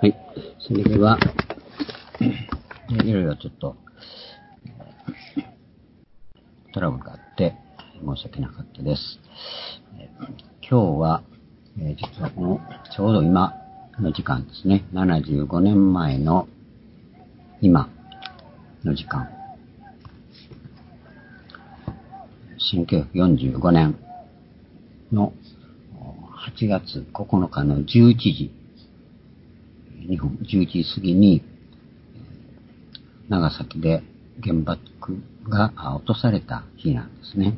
はい。それでは、いろいろちょっと、トラブルがあって、申し訳なかったです。今日は、実はこの、ちょうど今の時間ですね、75年前の今の時間、1945年の8月9日の11時、日本11時過ぎに、長崎で原爆が落とされた日なんですね。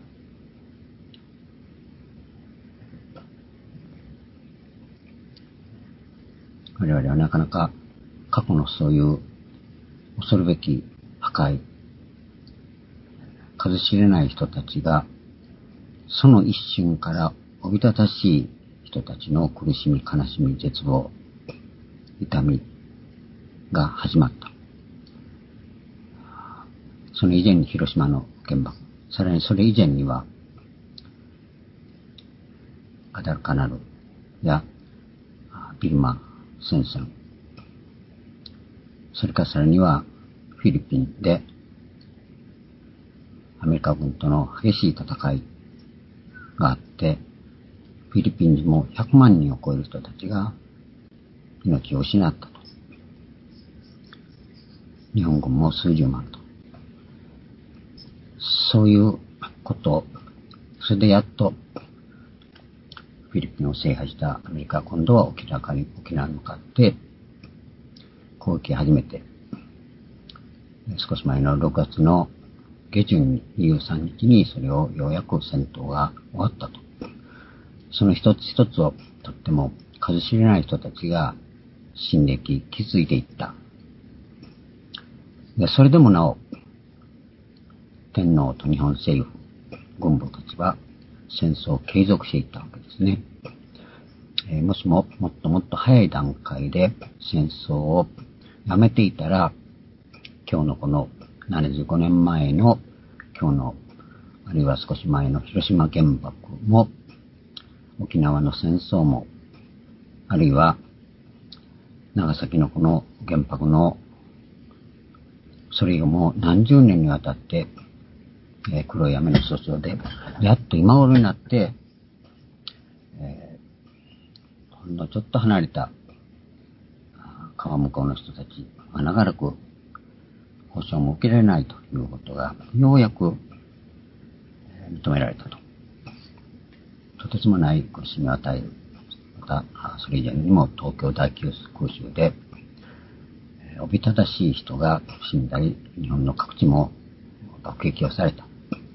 我々はなかなか過去のそういう恐るべき破壊、数知れない人たちが、その一瞬からおびただしい人たちの苦しみ、悲しみ、絶望、痛みが始まった。その以前に広島の原爆、さらにそれ以前にはガダルカナルやビルマ戦線、それからさらにはフィリピンでアメリカ軍との激しい戦いがあって、フィリピンにも100万人を超える人たちが命を失ったと。日本軍も数十万と。そういうこと、それでやっとフィリピンを制覇したアメリカは今度は沖縄に向かって攻撃を始めて、少し前の6月の下旬に23日にそれをようやく戦闘が終わったと。その一つ一つをとっても数知れない人たちが死んで気づいていった。で、それでもなお天皇と日本政府、軍部たちは戦争を継続していったわけですね。もしももっともっと早い段階で戦争をやめていたら、今日のこの75年前の今日の、あるいは少し前の広島原爆も、沖縄の戦争も、あるいは長崎のこの原爆の、それがもう何十年にわたって、黒い雨の訴訟で、やっと今頃になって、ほんのちょっと離れた川向こうの人たちは長らく保障も受けられないということが、ようやく認められたと。とてつもない苦しみを与える。また、それ以前にも東京大空襲で、おびただしい人が死んだり、日本の各地も爆撃をされた。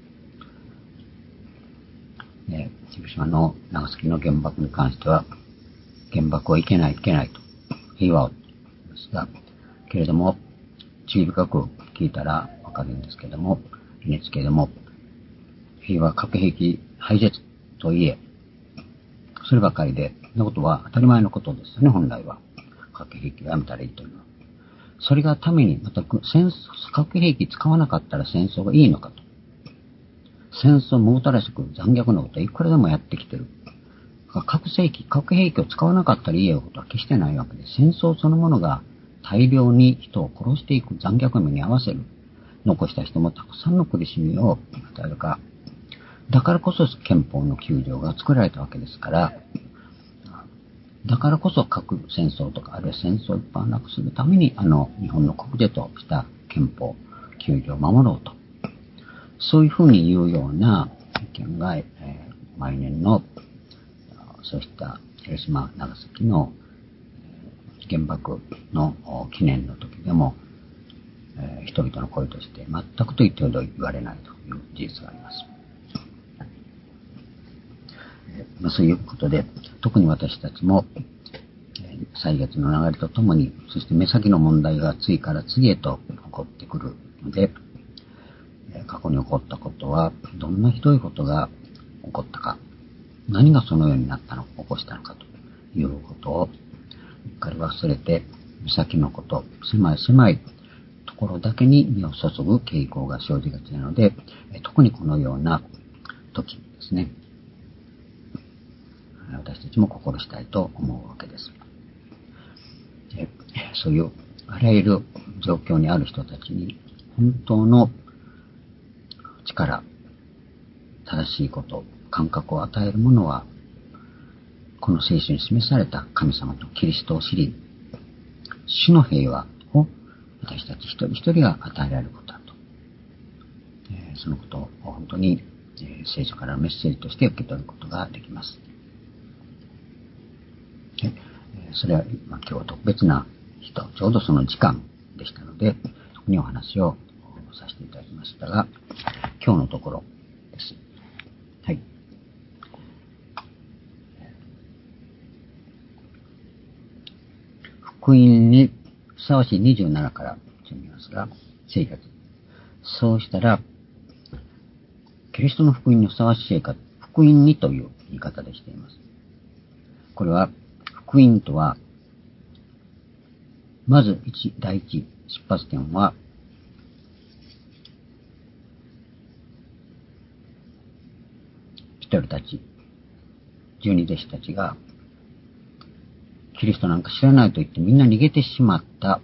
広島の長崎の原爆に関しては、原爆はいけないと、平和をですが、けれども、注意深く聞いたらわかるんですけれども、NHK でも、平和核兵器廃絶といえ、そればかりで、そのことは当たり前のことですよね、本来は。核兵器をやめたらいいというのは。それがために、また核兵器使わなかったら戦争がいいのかと。戦争もうたらしく残虐なことはいくらでもやってきてる。核兵器を使わなかったらいいよことは決してないわけです。戦争そのものが大量に人を殺していく残虐目に合わせる。残した人もたくさんの苦しみを与えるか。だからこそ憲法の9条が作られたわけですから、だからこそ核戦争とか、あるいは戦争を一般なくするために、日本の国是とした憲法9条を守ろうと。そういうふうに言うような意見が、毎年の、そうした広島、長崎の原爆の記念の時でも、人々の声として全くと言ってほど言われないという事実があります。そういうことで、特に私たちも、歳月の流れとともに、そして目先の問題が次から次へと起こってくるので、過去に起こったことは、どんなひどいことが起こったか、何がそのようになったのか、起こしたのかということを、うっかり忘れて、目先のこと、狭いところだけに身を注ぐ傾向が生じがちなので、特にこのような時にですね、私たちも心したいと思うわけです。 そういうあらゆる状況にある人たちに本当の力、正しいこと、感覚を与えるものは、この聖書に示された神様とキリストを知り、主の平和を私たち一人一人が与えられることだと。そのことを本当に聖書からのメッセージとして受け取ることができます。それは今日は特別な日とちょうどその時間でしたので、特にお話をさせていただきましたが、今日のところです。はい。福音にふさわしい27から読みますが、生活。そうしたら、キリストの福音にふさわしい生活、福音にという言い方でしています。これは、福音とは、まず第一出発点は、人たち、十二弟子たちが、キリストなんか知らないと言ってみんな逃げてしまった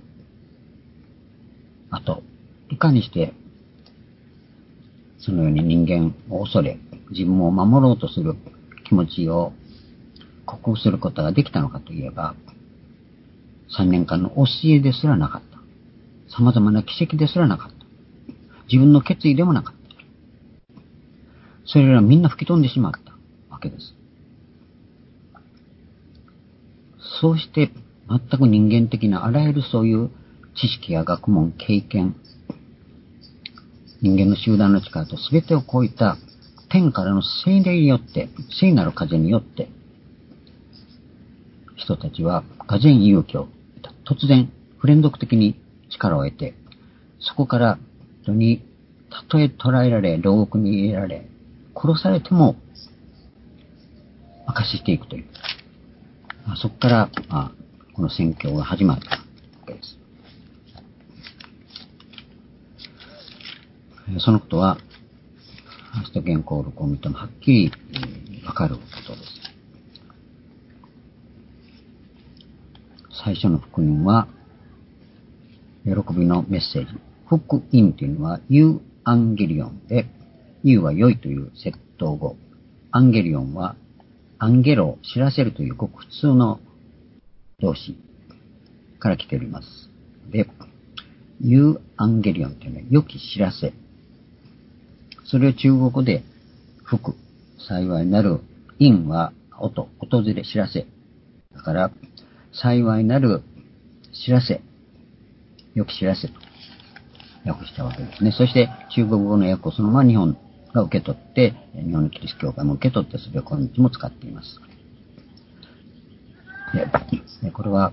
後、いかにしてそのように人間を恐れ、自分を守ろうとする気持ちを克服することができたのかといえば、3年間の教えですらなかった。様々な奇跡ですらなかった。自分の決意でもなかった。それらみんな吹き飛んでしまったわけです。そうして全く人間的なあらゆるそういう知識や学問、経験、人間の集団の力と全てを超えた天からの聖霊によって、聖なる風によって、人たちは俄然勇気を突然不連続的に力を得て、そこから人にたとえ捕らえられ、牢獄に入れられ、殺されても証ししていくという。そこからこの宣教が始まったわけです。そのことは、使徒原稿録を見てもはっきりわかることです。最初の福音は、喜びのメッセージ。福音というのは、ユーアンゲリオンで、ユーは良いという接頭語。アンゲリオンは、アンゲロを知らせるというごく普通の動詞から来ております。で、ユーアンゲリオンというのは、良き知らせ。それを中国語で、福、幸いなる、因は、訪れ、知らせ。だから、幸いなる知らせ、良き知らせと訳したわけですね。そして中国語の訳をそのまま日本が受け取って、日本のキリスト教会も受け取って、それを今日も使っています。でこれは、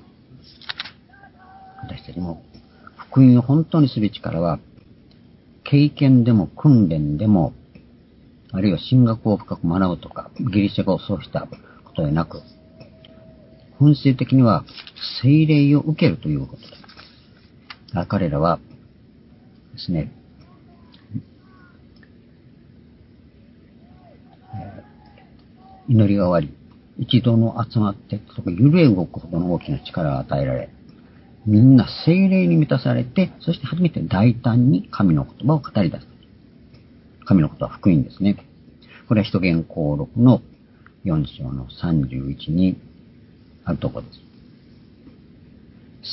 私たちも、福音を本当にする力は、経験でも訓練でも、あるいは神学を深く学ぶとか、ギリシャ語をそうしたことでなく、本質的には聖霊を受けるということだ。彼らはですね、祈りが終わり、一度の集まって、揺れ動くほどの大きな力が与えられ、みんな聖霊に満たされて、そして初めて大胆に神の言葉を語り出す。神の言葉は福音ですね。これは使徒原稿録の4章の31にあるところです。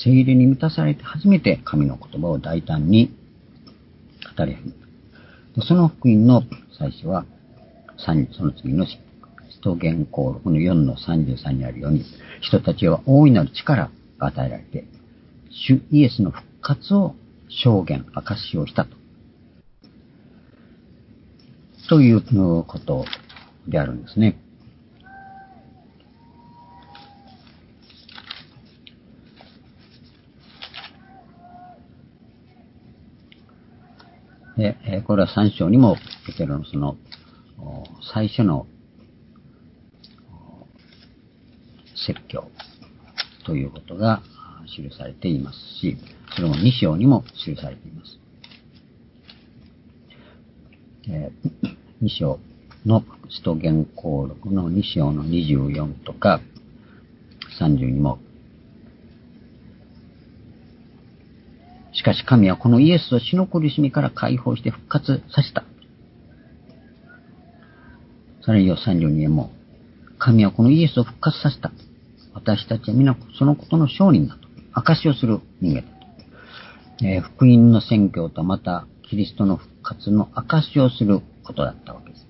聖霊に満たされて初めて神の言葉を大胆に語り始めた。その福音の最初は、その次の使徒原稿録の4の33にあるように、人たちは大いなる力が与えられて、主イエスの復活を証言、証しをしたということであるんですね。で、これは3章にもペテロのその最初の説教ということが記されていますし、それも2章にも記されています。2章の使徒原稿録の2章の24とか30にも、 しかし神はこのイエスを死の苦しみから解放して復活させた。さらに32年も、神はこのイエスを復活させた。私たちは皆そのことの証人だと。証しをする人間だと。福音の宣教とまたキリストの復活の証しをすることだったわけです。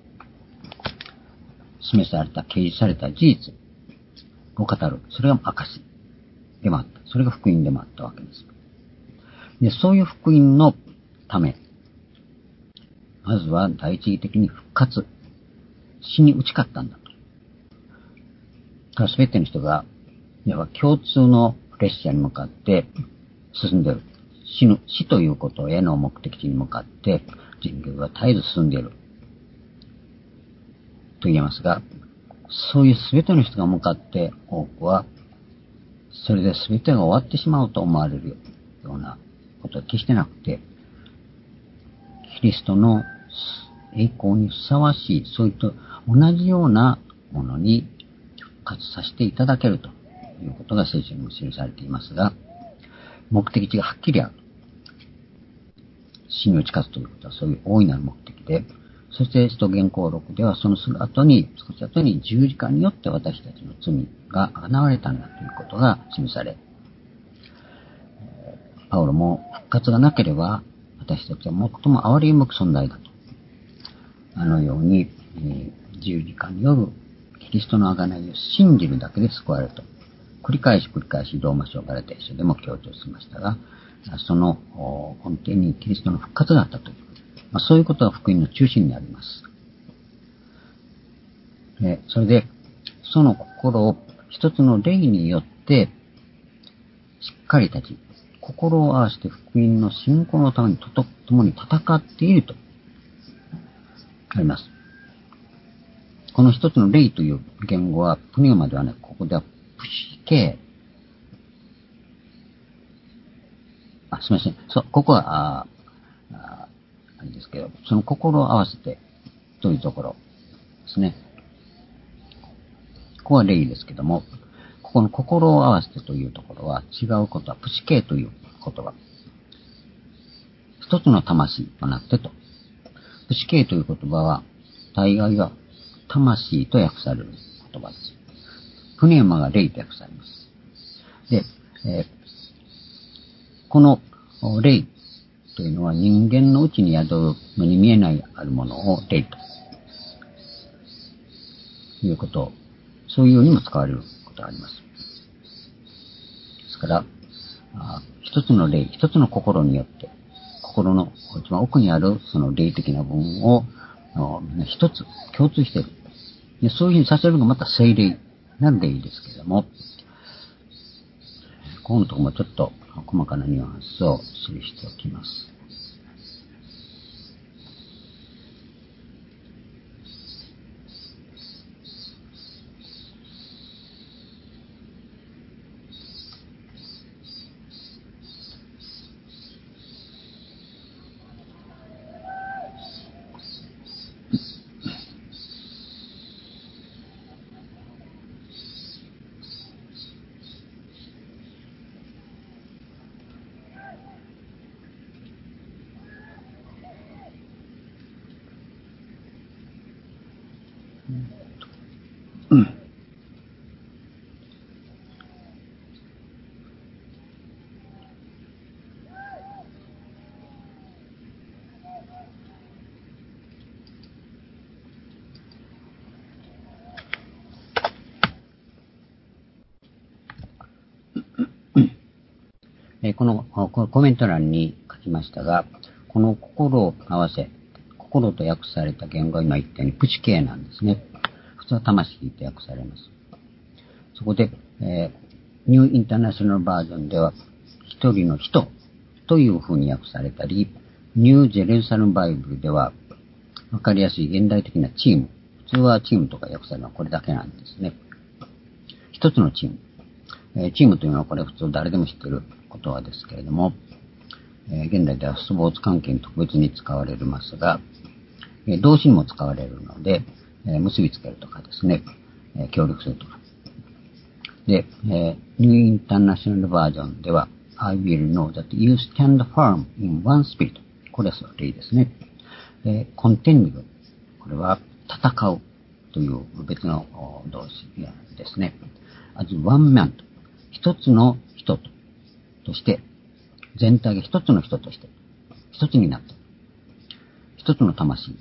示された、掲示された事実を語る。それが証でもあった。それが福音でもあったわけです。で、そういう福音のため、まずは第一義的に復活、死に打ち勝ったんだと。すべての人が、いわば共通の列車に向かって進んでいる。死ということへの目的地に向かって人類は絶えず進んでいる。と言えますが、そういうすべての人が向かって多くは、それで全てが終わってしまうと思われるようなことは決してなくて、キリストの栄光にふさわしい、そういった同じようなものに復活させていただけるということが聖書にも記されていますが、目的地がはっきりある。死に打ち勝つということはそういう大いなる目的で、そして使徒言行録ではその少し後に十字架によって私たちの罪が贖われたんだということが示され、パウロも復活がなければ私たちは最も憐れむべき存在だと。あのように、十字架によるキリストの贖いを信じるだけで救われると。繰り返しローマ書ガラテヤ書でも強調しましたが、その根底にキリストの復活があったという、そういうことが福音の中心にあります。それで、その心を一つの霊によってしっかり立ち、心を合わせて福音の信仰のために共に戦っているとあります。この一つの霊という言語はプニューマではなく、ここではプシケー、すみません。ここは、あれですけど、その心を合わせてというところですね。ここは霊ですけども、ここの心を合わせてというところは違うことは、プシケーという言葉。一つの魂となってと。プシケーという言葉は、大概は魂と訳される言葉です。プネウマが霊と訳されます。で、この霊というのは人間のうちに宿る目に見えないあるものを霊ということ、そういうようにも使われることがあります。ですから、一つの霊、一つの心によって、心の一番奥にあるその霊的な部分を一つ共通している。で、そういうふうにさせるのがまた聖霊なる霊ですけれども、ここのところもちょっと細かなニュアンスを記しておきます。このコメント欄に書きましたが、この心を合わせ、心と訳された言語は今言ったようにプチ系なんですね。普通は魂と訳されます。そこで、ニューインターナショナルバージョンでは、一人の人という風に訳されたり、ニュージェルサルムバイブルでは、わかりやすい現代的なチーム。普通はチームとか訳されるのはこれだけなんですね。一つのチーム。チームというのはこれ普通誰でも知っている言葉ですけれども、現代ではスポーツ関係に特別に使われますが、動詞にも使われるので、結びつけるとかですね、協力するとか。で、ニューインターナショナルバージョンでは、 I will know that you stand firm in one spirit. これは例ですね。contend これは戦うという別の動詞ですね。as one man 一つの人として、全体が一つの人として、一つになって、一つの魂。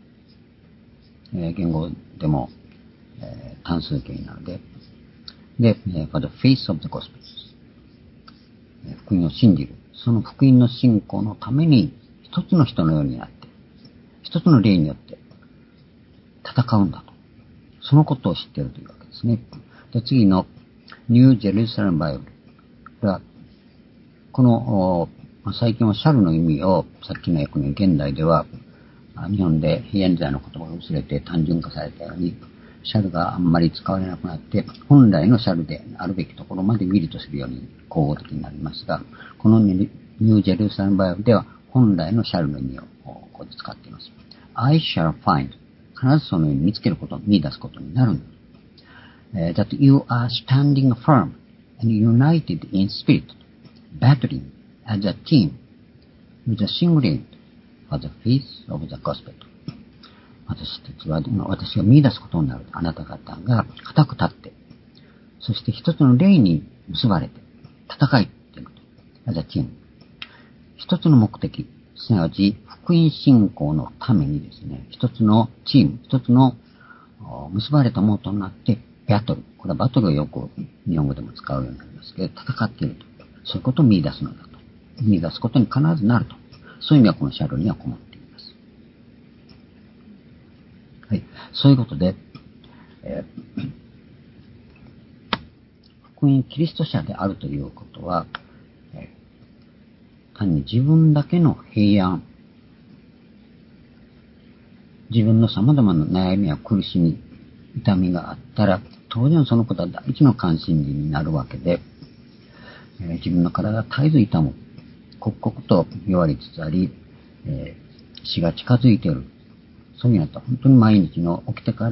言語でも、単数形なので、で、for the face of the gospel。福音を信じる。その福音の信仰のために、一つの人のようになって、一つの霊によって戦うんだと。そのことを知っているというわけですね。で、次の New Jerusalem Bible。これは、この、最近はシャルの意味を、さっきの訳の現代では、日本で平安時代の言葉が薄れて単純化されたように、シャルがあんまり使われなくなって、本来のシャルであるべきところまでミリとするように口語的になりますが、このニュージェルサレムバイブルでは本来のシャルの意味をここで使っています。I shall find 必ずそのように見つけること、見出すことになるんだ。that you are standing firm and united in spirit, battling as a team with a single aim for the faith of the gospel. 私たちは、私が見出すことになる。あなた方が固く立って、そして一つの霊に結ばれて、戦いっていうこと。as a team。一つの目的、すなわち福音信仰のためにですね、一つのチーム、一つの結ばれたものとなって、バトル。これはバトルをよく日本語でも使うようになりますけど、戦っていると。そういうことを見出すのだと。見出すことに必ずなると。そういう意味はこのシャルにはこもっています。はい。そういうことで、福音キリスト者であるということは、単に自分だけの平安、自分の様々な悩みや苦しみ、痛みがあったら、当然そのことは第一の関心事になるわけで、自分の体が絶えず痛む、刻々と弱りつつあり、死が近づいている。そういうのと本当に毎日の起きてから、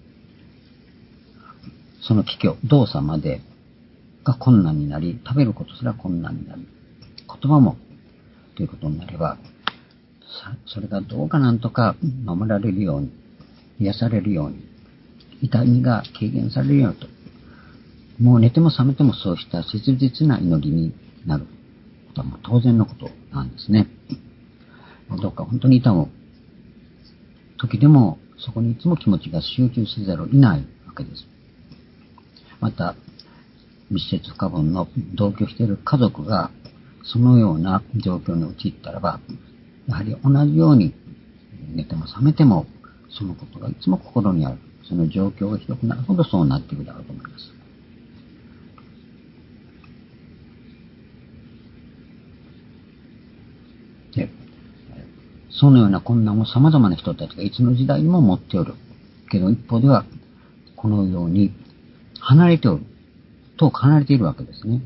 その帰居、動作までが困難になり、食べることすら困難になる。言葉も、ということになれば、それがどうかなんとか守られるように、癒されるように、痛みが軽減されるようにと、もう寝ても覚めてもそうした切実な祈りになることはもう当然のことなんですね。どうか本当に痛む時でもそこにいつも気持ちが集中せざるを得ないわけです。また、密接不可分の同居している家族がそのような状況に陥ったらば、やはり同じように寝ても覚めてもそのことがいつも心にある。その状況がひどくなるほどそうなっていくだろうと思います。で、そのような困難を様々な人たちがいつの時代にも持っておる。けど一方では、このように離れておる。遠く離れているわけですね。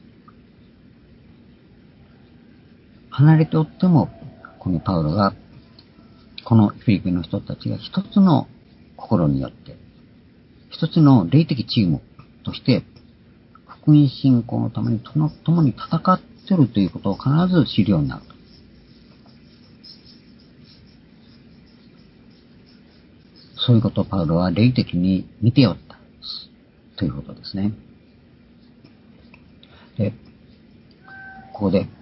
離れておっても、このパウロが、このフィリピンの人たちが一つの心によって、一つの霊的チームとして、福音信仰のために共に戦っているということを必ず知るようになると。そういうことをパウロは霊的に見ておったということですね。で、ここで、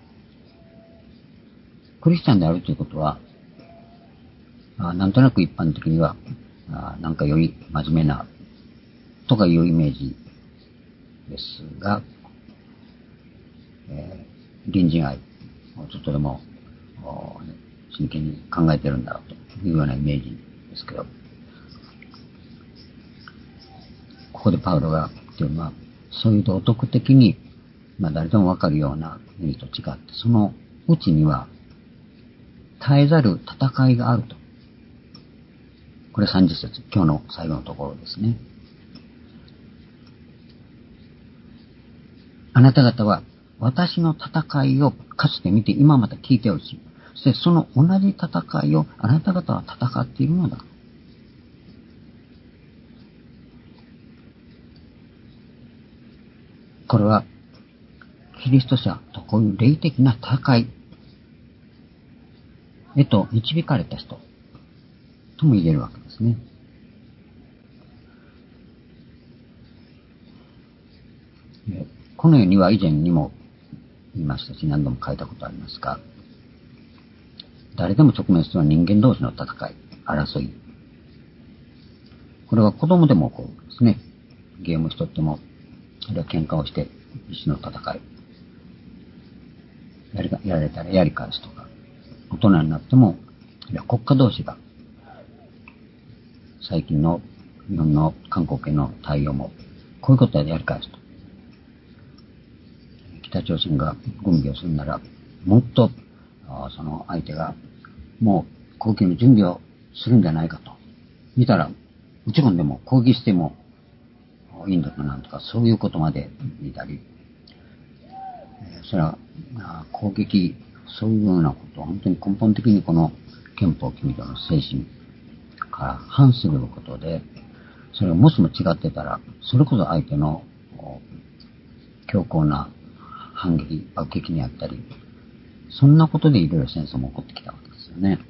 クリスチャンであるということは、なんとなく一般的には、なんかより真面目なとかいうイメージですが、隣人愛をちょっとでも真剣に考えてるんだろうというようなイメージですけど、ここでパウロが言っているのは、そういう道徳的に、誰でもわかるような意味と違って、そのうちには絶えざる戦いがあると。これ30節、今日の最後のところですね。あなた方は私の戦いをかつて見て今また聞いておるし、そしてその同じ戦いをあなた方は戦っているのだ。これはキリスト者とこういう霊的な戦いへと導かれた人とも言えるわけですね。この世には以前にも言いましたし、何度も書いたことありますが、誰でも直面する人間同士の戦い、争い。これは子供でも起こるんですね。ゲームしとっても、あるいは喧嘩をして一種の戦い。やられたらやり返すとか。大人になっても、あるいは国家同士が、最近の日本の韓国への対応も、こういうことでやり返すと。北朝鮮が軍備をするなら、もっと、その相手が、もう攻撃の準備をするんじゃないかと。見たら、もちろんでも攻撃してもいいんだとなんとか、そういうことまで見たり、それは攻撃、そういうようなことを本当に根本的にこの憲法9条の精神から反することで、それがもしも違ってたら、それこそ相手の強硬な反撃、爆撃にあったり、そんなことでいろいろ戦争も起こってきたわけですよね。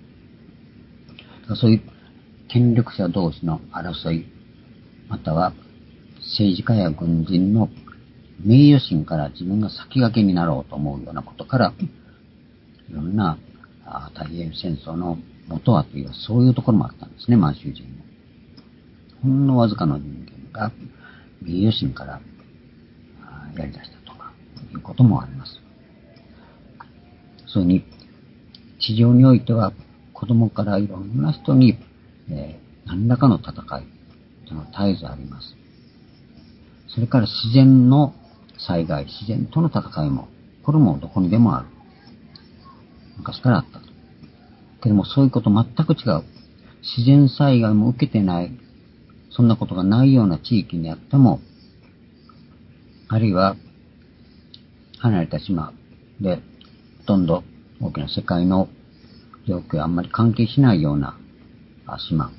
そういう権力者同士の争い、または政治家や軍人の名誉心から自分が先駆けになろうと思うようなことから、いろんな太平洋戦争の元はというそういうところもあったんですね、満州人の。ほんのわずかの人間が名誉心からやり出したとかいうこともあります。そういうふうに地上においては子供からいろんな人に、何らかの戦いというのは絶えずあります。それから自然の災害、自然との戦いも、これもどこにでもある。昔からあったと。けどもそういうこと全く違う。自然災害も受けてない、そんなことがないような地域にあっても、あるいは離れた島で、ほとんど大きな世界の状況はあんまり関係しないような島。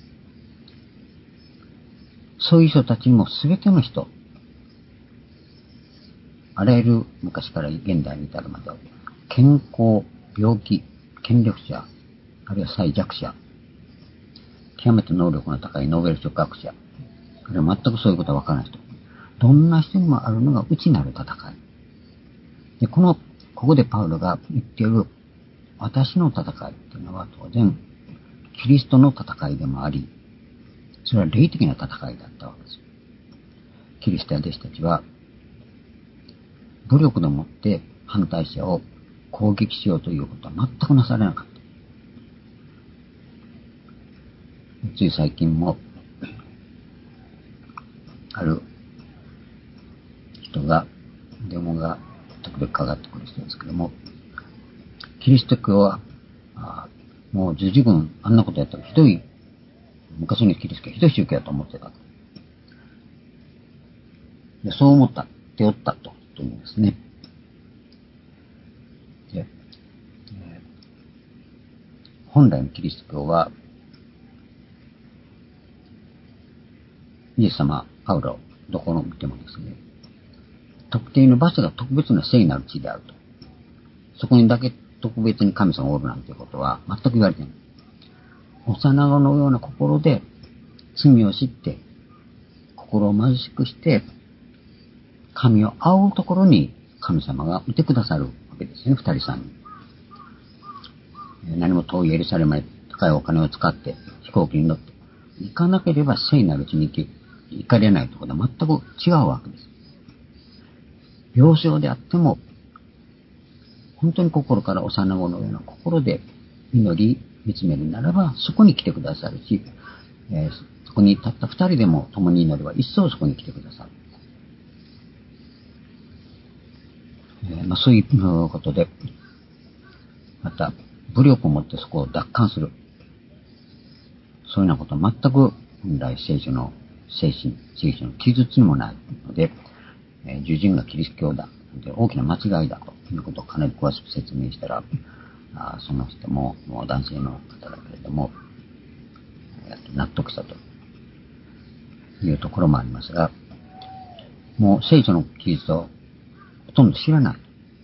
そういう人たちにも全ての人、あらゆる昔から現代に至るまで、健康、病気、権力者、あるいは最弱者、極めて能力の高いノーベル賞学者、あるいは全くそういうことはわからない人、どんな人にもあるのが内なる戦い。で、ここでパウロが言っている私の戦いというのは当然、キリストの戦いでもあり、それは霊的な戦いだったわけです。キリストや弟子たちは、武力でもって反対者を攻撃しようということは全くなされなかった。つい最近も、ある人が、電話が時々かかってくる人ですけども、キリスト教は、もう十字軍、あんなことやったらひどい、昔のキリスト教はひどい宗教だと思ってた。でそう思ったっておったと言うんですね。で、本来のキリスト教は、イエス様、パウロ、どこの見てもですね、特定の場所が特別な聖なる地であると。そこにだけ特別に神様がおるなんていうことは全く言われてない。幼子のような心で罪を知って、心を貧しくして、神を仰ぐところに神様がいてくださるわけですね、二人三人。何も遠いエルサレムまで高いお金を使って飛行機に乗って、行かなければ聖なる地に行かれないところで全く違うわけです。病床であっても、本当に心から幼子のような心で祈り見つめるならば、そこに来てくださるし、そこにたった二人でも共に祈れば一層そこに来てくださる。そういうことで、また武力を持ってそこを奪還する。そういうようなことは全く本来聖書の精神、聖書の記述にもないので、従順がキリスト教だ。大きな間違いだということをかなり詳しく説明したら、その人も男性の方だけれども、納得したというところもありますが、もう聖書の記述をとんど知らない。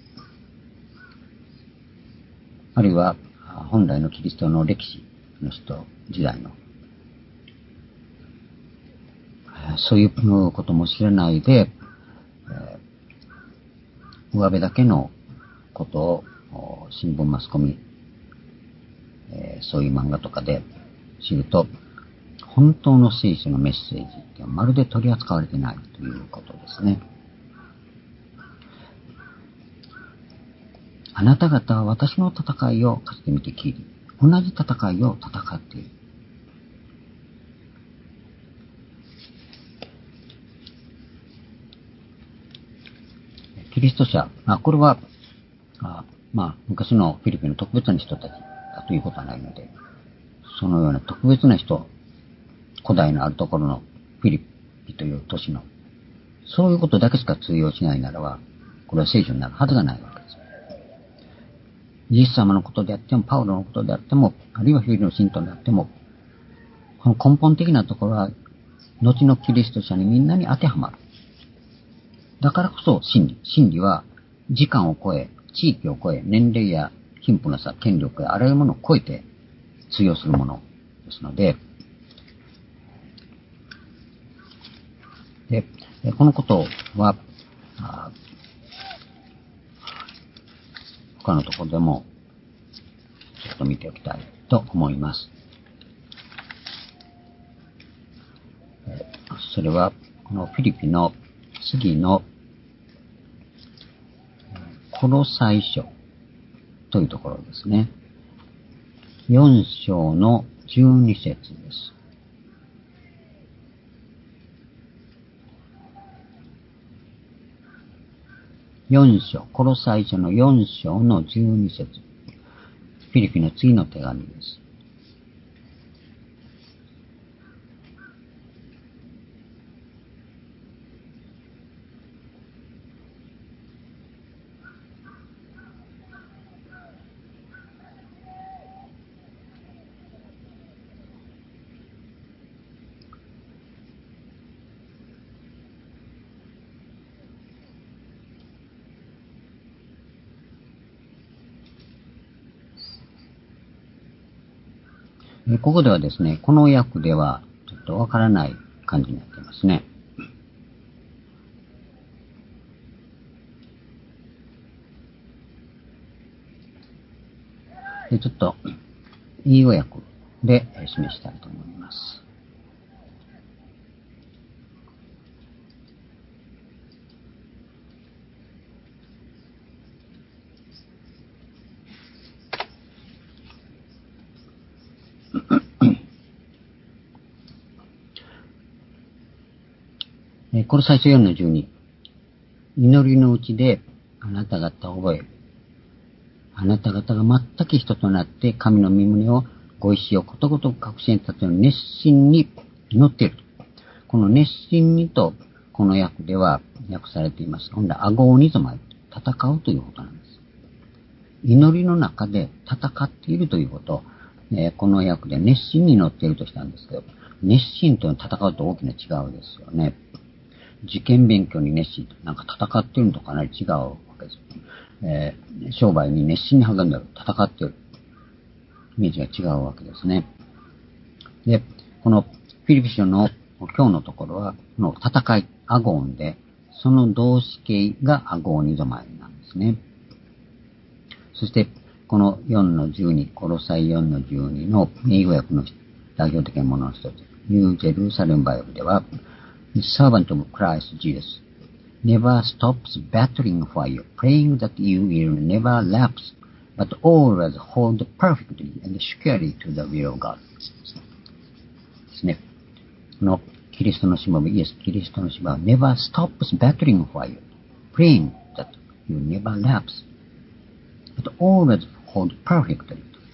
あるいは、本来のキリストの歴史の人、時代の、そういうことも知らないで、上辺だけのことを新聞マスコミ、そういう漫画とかで知ると、本当の聖書のメッセージってまるで取り扱われてないということですね。あなた方は私の戦いをかつて見て聞いて、同じ戦いを戦っている。キリスト者、これは、昔のフィリピンの特別な人たちだということはないので、そのような特別な人、古代のあるところのフィリピンという都市の、そういうことだけしか通用しないならば、これは聖書になるはずがないわけです。イエス様のことであっても、パウロのことであっても、あるいはフィリピンの信徒であっても、この根本的なところは、後のキリスト者にみんなに当てはまる。だからこそ真理は時間を超え、地域を超え、年齢や貧富の差、権力やあらゆるものを超えて通用するものですので、このことは、他のところでもちょっと見ておきたいと思います。それは、このフィリピンの次のコロサイ書というところですね。4章の12節です。コロサイ書の4章の12節。フィリピンの次の手紙です。ここではですね、この訳ではちょっとわからない感じになっていますね。ちょっと、いい訳で示したいと思います。これ最初4の12。祈りのうちであなた方を覚え、あなた方が全く人となって神の御胸をご意志をことごとく確信立てる熱心に祈っている。この熱心にとこの訳では訳されています。今度はアゴーニゾマイ、戦うということなんです。祈りの中で戦っているということ、この訳で熱心に祈っているとしたんですけど、熱心というのは戦うと大きな違うですよね。受験勉強に熱心と、なんか戦っているのとかなり違うわけです。商売に熱心に励んでいる、戦っている。イメージが違うわけですね。で、このフィリピ書の今日のところは、この戦い、アゴーンで、その動詞形がアゴーニ止まりなんですね。そして、この4の12、コロサイ4の12の英語訳の代表的なものの一つ、ニュージェルサレムバイブでは、The servant of Christ Jesus never stops battling for you, praying that you will never lapse, but always hold perfectly and securely to the will of God. ですね。このキリストのしもべ、イエス・キリストのしもべは never stops battling for you, praying that you never lapse, but always hold perfectly.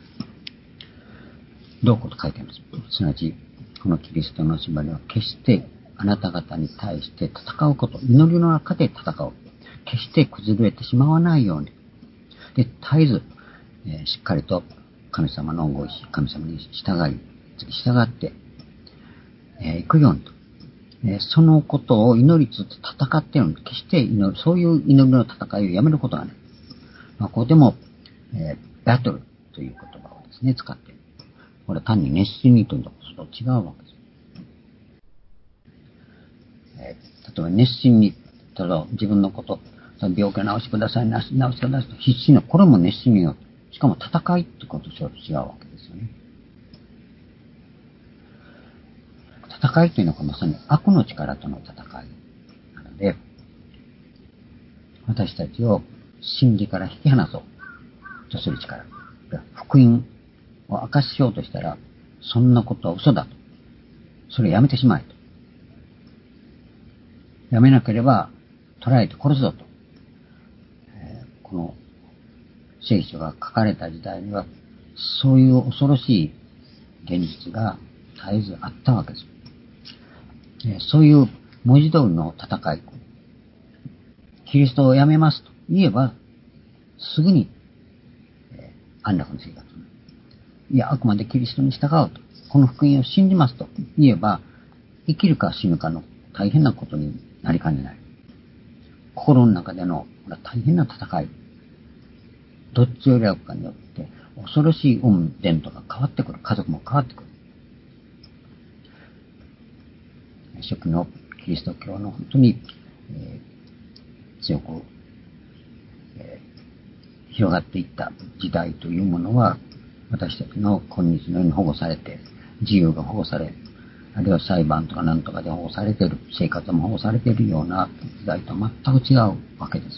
どういうこと書いてあります。すなわち、このキリストのしもべは決してあなた方に対して戦うこと、祈りの中で戦う。決して崩れてしまわないように。で、絶えず、しっかりと神様のご意志、神様に従って、行くようにと。 そのことを祈りつつ戦っているのに、決してそういう祈りの戦いをやめることがない。ここでも、バトルという言葉をですね、使っている。これは単に熱心にというのと違うわけです。例えば熱心に、例えば自分のこと、病気を治してください、治してくださいと必死な、これも熱心によ。しかも戦いってことと違うわけですよね。戦いというのがまさに悪の力との戦いなので、私たちを真理から引き離そうとする力。福音を明かしようとしたら、そんなことは嘘だと。それをやめてしまえと。やめなければ捕らえて殺すぞと。この聖書が書かれた時代には、そういう恐ろしい現実が絶えずあったわけです。そういう文字通りの戦い。キリストをやめますと言えば、すぐに、安楽の生活。いや、あくまでキリストに従うと。この福音を信じますと言えば、生きるか死ぬかの大変なことになりかねない。心の中での大変な戦い。どっちを選ぶかによって、恐ろしい運伝とか変わってくる。家族も変わってくる。初期のキリスト教の本当に、強く、広がっていった時代というものは、私たちの今日のように保護されて、自由が保護され、あるいは裁判とか何とかで保護されている、生活も保護されているような時代と全く違うわけです。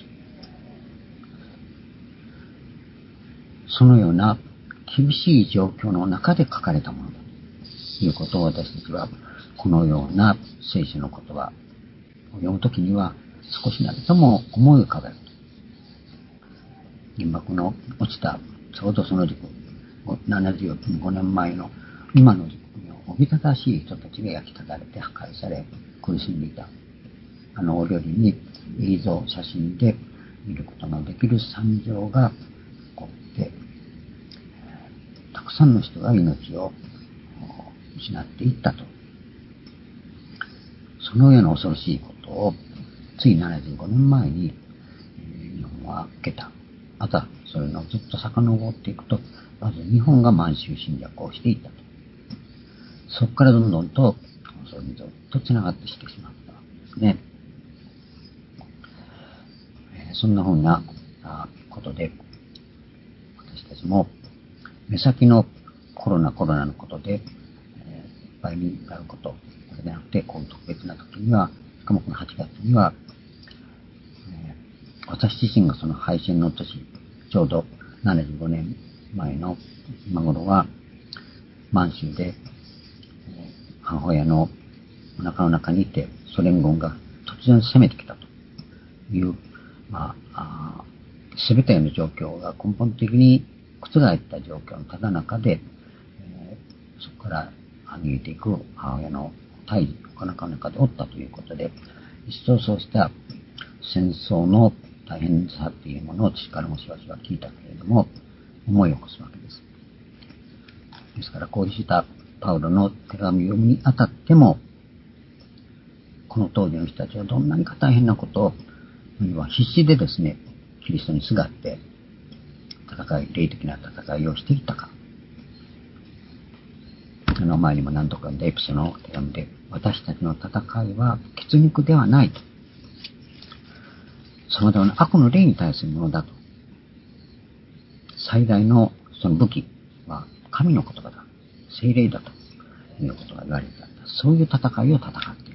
そのような厳しい状況の中で書かれたものだということを私たちは、このような聖書の言葉を読むときには少しなりとも思い浮かべる。原爆の落ちたちょうどその時期、75年前の今の時期におびただしい人たちが焼き叩かれて破壊され苦しんでいた。お料理に映像、写真で見ることのできる惨状が起こって、たくさんの人が命を失っていったと。そのような恐ろしいことをつい75年前に日本は受けた。またそれのずっと遡っていくと、まず日本が満州侵略をしていったと。そこからどんどんとそれにずっとつながってきてしまったわけですね。そんなふうなことで、私たちも目先のコロナのことで、いっぱいになること、これでなくて、こういう特別な時には、しかもこの8月には、私自身がその配信の年、ちょうど75年前の今頃は、満州で、母親のお腹の中にいて、ソ連軍が突然攻めてきたという、すべての状況が根本的に覆った状況のただ中で、そこから逃げていく母親の胎児、お腹の中でおったということで、一層そうした戦争の大変さというものを父からもしばしば聞いたけれども、思い起こすわけです。ですから、こうしたパウロの手紙を読むにあたっても、この当時の人たちはどんなにか大変なことを、必死でですね、キリストにすがって霊的な戦いをしていったか。前にも何度かエピソの手紙で、私たちの戦いは血肉ではないと。その他の悪の霊に対するものだと。最大のその武器は神の言葉だ。聖霊だということが言われていた。そういう戦いを戦ってい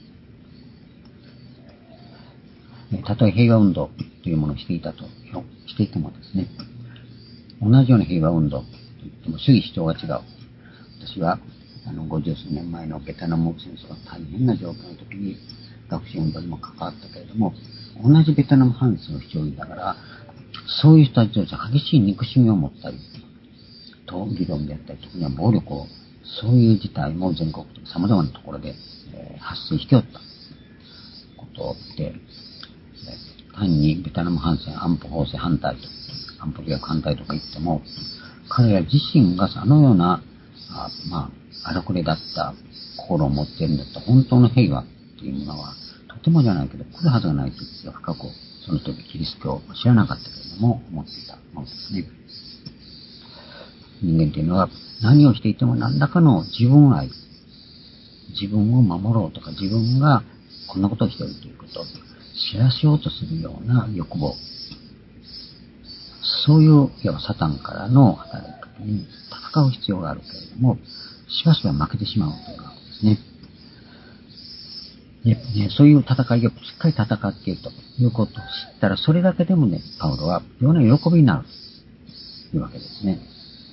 る。たとえ平和運動というものをしていてもですね、同じような平和運動といっても主義主張が違う。私は50数年前のベトナム戦争が大変な状況の時に学習運動にも関わったけれども、同じベトナム反戦を主張しながら、そういう人たちは激しい憎しみを持ったり、議論であったり、特には暴力を、そういう事態も全国的に様々なところで、発生しておったことで、単にベトナム反戦、安保法制反対と、安保条約反対とか言っても、彼ら自身があのような、荒くれだった心を持っているんだったら、本当の平和っていうものは、とてもじゃないけど、来るはずがないという気が深く、その時キリスト教を知らなかったけれども、思っていたものですね。人間というのは、何をしていても何らかの自分愛、自分を守ろうとか、自分がこんなことをしているということを知らせようとするような欲望、そういう要はサタンからの働き方に戦う必要があるけれども、しばしば負けてしまうというわけですね。そういう戦いをしっかり戦っているということを知ったら、それだけでもね、パウロは世の喜びになるというわけですね。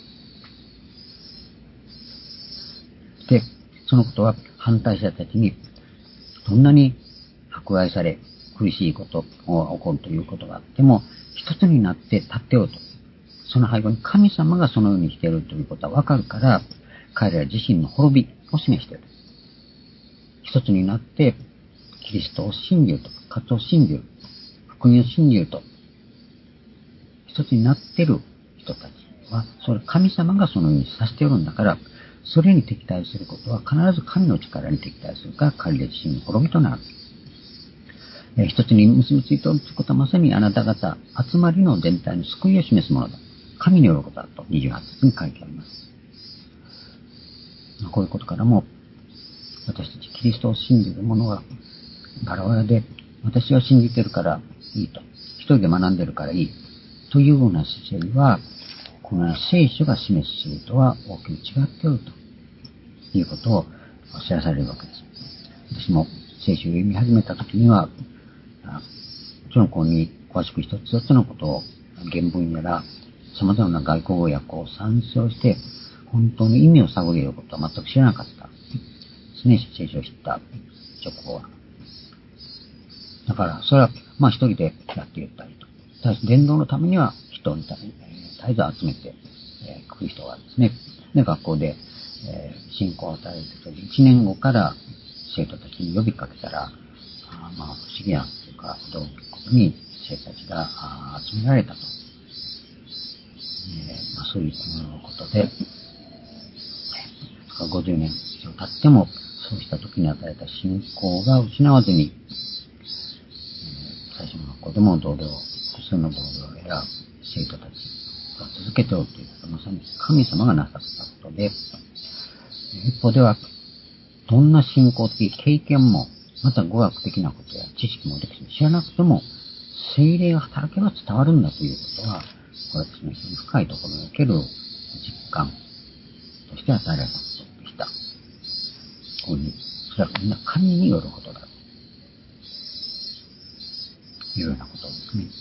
で、そのことは反対者たちにどんなに迫害され苦しいことが起こるということがあっても、一つになって立ってようと。その背後に神様がそのようにしているということはわかるから、彼ら自身の滅びを示している。一つになってキリストを信じると、活を信じる、福音を信じると、一つになっている人たちは、それ神様がそのようにさせているんだから、それに敵対することは必ず神の力に敵対するから、彼ら自身の滅びとなる。一つに結びついておるということは、まさにあなた方、集まりの全体の救いを示すものだ。神によることだと28節に書いてあります。こういうことからも、私たちキリストを信じる者はバラバラで、私は信じてるからいいと、一人で学んでるからいいというような姿勢は、この聖書が示す真理とは大きく違っているということを知らされるわけです。私も聖書を読み始めたときには、もちろんここに詳しく一つ一つのことを原文やら様々な外国語訳を参照して、本当に意味を探り得ることは全く知らなかったですね、聖書を知った直後は。だから、それは、一人でやっていったりと。ただし、伝道のためには人を絶えず集めてくる人がですね。で、学校で信仰を与えると1年後から生徒たちに呼びかけたら、不思議なというか、驚くことに生徒たちが集められたと。そういうことで、50年以上経っても、そうした時に与えた信仰が失わずに、最初の学校でも同僚、複数の同僚や生徒たちが続けておるということは、まさに神様がなさったことで、一方では、どんな信仰的経験も、また語学的なことや知識も歴史も知らなくても、聖霊が働けば伝わるんだということは、これはですね、非常に深いところにおける実感として与えられたことでした。こういうふうに、それはみんな神によることだというようなことですね。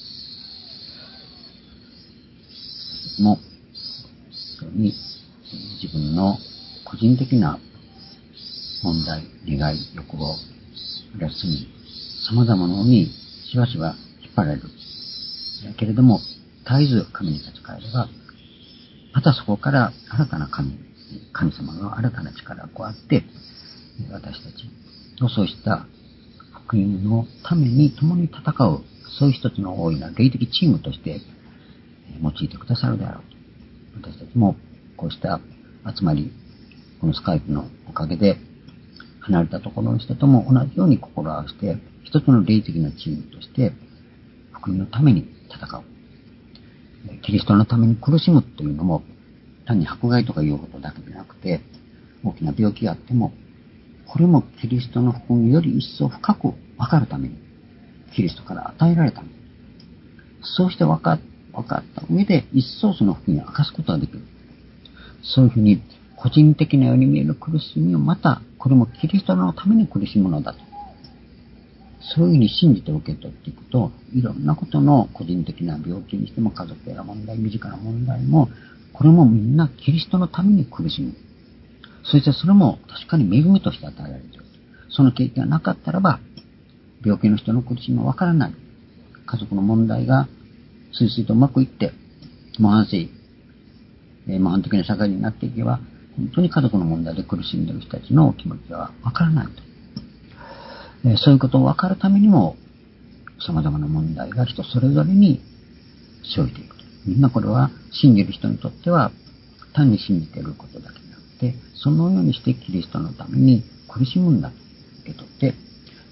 もう、に自分の個人的な問題、願い、欲望、レッスンに様々なものにしばしば引っ張られる。けれども、絶えず神に立ち返れば、またそこから新たな神様の新たな力がこうあって、私たちのそうした福音のために共に戦う、そういう一つの大いな霊的チームとして用いてくださるであろうと。私たちもこうした集まり、このスカイプのおかげで、離れたところの人とも同じように心を合わせて、一つの霊的なチームとして、福音のために戦う。キリストのために苦しむというのも、単に迫害とかいうことだけでなくて、大きな病気があっても、これもキリストの福音より一層深く分かるために、キリストから与えられたの。そうして分かった上で、一層その福音を明かすことができる。そういうふうに、個人的なように見える苦しみをまた、これもキリストのために苦しむのだと。そういうふうに信じて受け取っていくと、いろんなことの個人的な病気にしても家族や問題、身近な問題も、これもみんなキリストのために苦しむ。そしてそれも確かに恵みとして与えられている。その経験がなかったらば、病気の人の苦しみはわからない。家族の問題がスイスイとうまくいって、模範的な社会になっていけば、本当に家族の問題で苦しんでいる人たちの気持ちはわからないと。そういうことをわかるためにも、様々な問題が人それぞれに生じていくと。みんなこれは信じる人にとっては単に信じていることだけでなくて、そのようにしてキリストのために苦しむんだと受け取って、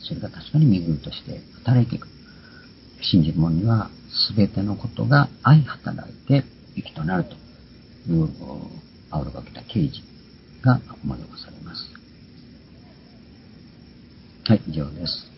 それが確かに恵みとして働いていく。信じる者には全てのことが相働いて益となるというパウロが受けた啓示が思い起こされます。はい、以上です。